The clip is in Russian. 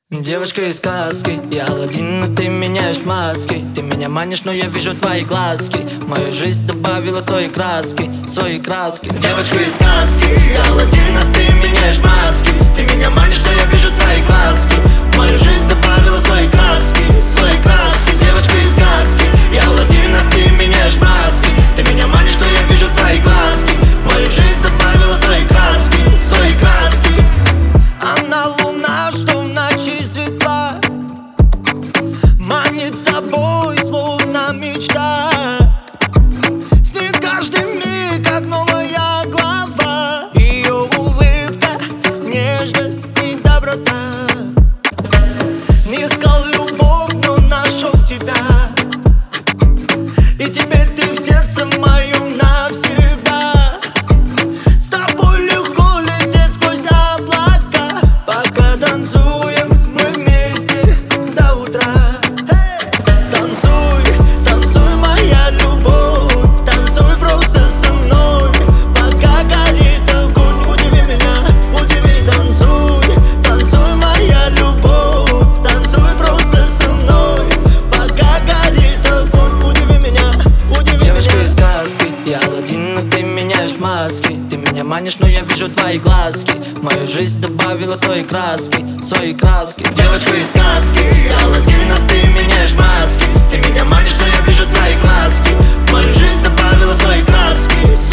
Девочка из сказки, я Аладдин, но ты меняешь маски. Ты меня манишь, но я вижу твои глазки. Моя жизнь добавила свои краски, свои краски. Девочка из сказки, я Аладдин, но ты меняешь маски. Ты меня манишь, но я вижу твои глазки. Моя жизнь добавила свои краски, свои краски. Девочка из сказки, я Аладдин, но ты меняешь маски. Ты меня манишь, но я вижу твои глазки. Моя жизнь добавила свои краски, свои краски. Она луна, что в ночи светла, манит собой, словно мечта. С ней каждый миг, как новая глава. Ее улыбка, нежность и доброта. Не искал любовь, но нашел тебя. И теперь ты в сердце моем навсегда. С тобой легко лететь сквозь облака, пока танцуем мы вместе до утра. Танцуй, танцуй, моя любовь, танцуй просто со мной, пока горит огонь. Удиви меня, удиви. Танцуй, танцуй, моя любовь, танцуй просто со мной, пока горит огонь. Удиви меня, удиви. Девочка из сказки, я Аладдин, но ты меняешь маски. Ты меня манишь, но я вижу твои глазки. Моя жизнь добавила свои краски, свои краски. Девочка из сказки, я Аладдин, но ты меняешь маски. Ты меня манишь, но я вижу твои глазки. Моя жизнь добавила свои краски,